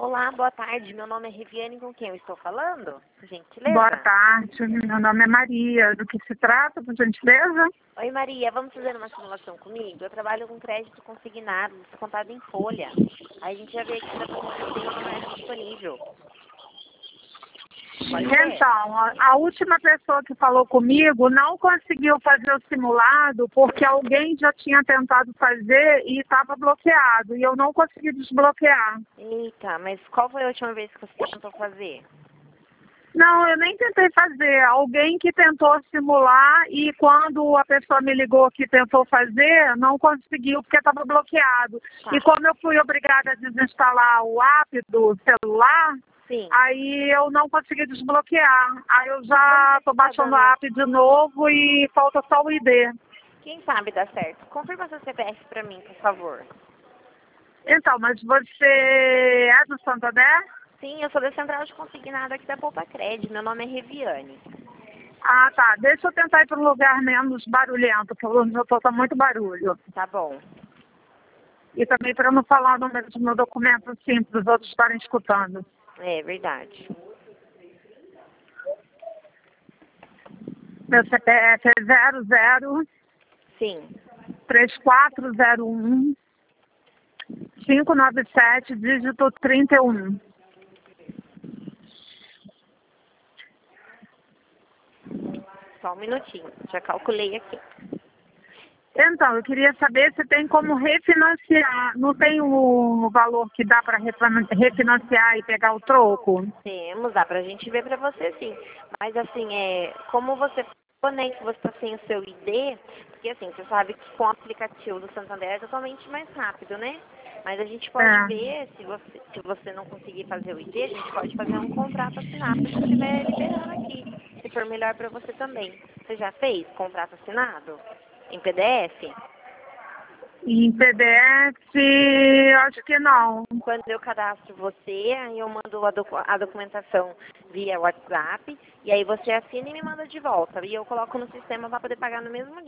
Olá, boa tarde. Meu nome é Riviane, com quem eu estou falando? Por gentileza? Boa tarde, meu nome é Maria. Do que se trata, por gentileza? Oi, Maria. Vamos fazer uma simulação comigo? Eu trabalho com crédito consignado, descontado em folha. Aí a gente já vê aqui se dá pra conseguir uma margem disponível. Pode ser? Então, a última pessoa que falou comigo não conseguiu fazer o simulado porque alguém já tinha tentado fazer e estava bloqueado. E eu não consegui desbloquear. Eita, mas qual foi a última vez que você tentou fazer? Não, eu nem tentei fazer. Alguém que tentou simular e quando a pessoa me ligou que tentou fazer, não conseguiu porque estava bloqueado. Tá. E como eu fui obrigada a desinstalar o app do celular, Sim. aí eu não consegui desbloquear. Aí eu já estou baixando a app de novo e falta só o ID. Quem sabe dá certo. Confirma seu CPF pra mim, por favor. Então, mas você é do Santander? Sim, eu sou da central de consignado aqui da Poupa Cred. Meu nome é Reviane. Ah, tá. Deixa eu tentar ir para um lugar menos barulhento, porque onde eu estou tá muito barulho. Tá bom. E também para não falar o número do meu documento assim, para os outros estarem escutando. É verdade. Meu CPF é 00 Sim. 3401 597, dígito 31. Só um minutinho. Já calculei aqui. Então, eu queria saber se tem como refinanciar. Não tem o valor que dá para refinanciar e pegar o troco? Temos, dá pra gente ver pra você sim. Mas assim, como você falou, né, que você tá sem o seu ID, porque assim, você sabe que com o aplicativo do Santander é totalmente mais rápido, né? Mas a gente pode ver, se você não conseguir fazer o ID, a gente pode fazer um contrato assinado se estiver liberando aqui. Se for melhor pra você também. Você já fez contrato assinado? Em PDF? Em PDF, acho que não. Quando eu cadastro você, aí eu mando a documentação via WhatsApp, e aí você assina e me manda de volta. E eu coloco no sistema para poder pagar no mesmo dia.